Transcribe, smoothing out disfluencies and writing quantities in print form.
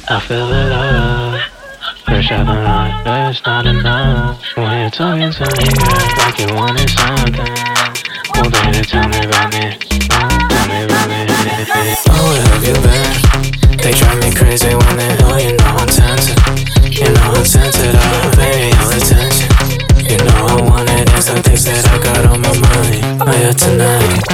I feel it all. Fresh out the line, but it's not enough. When you're talking to me, girl, like you wanted something. Well, baby, tell me about me. Tell me about me. Oh, where have you been? They drive me crazy when they know you know I'm tempted. You know I'm tempted, I'll pay all attention. You know I want it, and some things that I got on my mind. Oh yeah, tonight.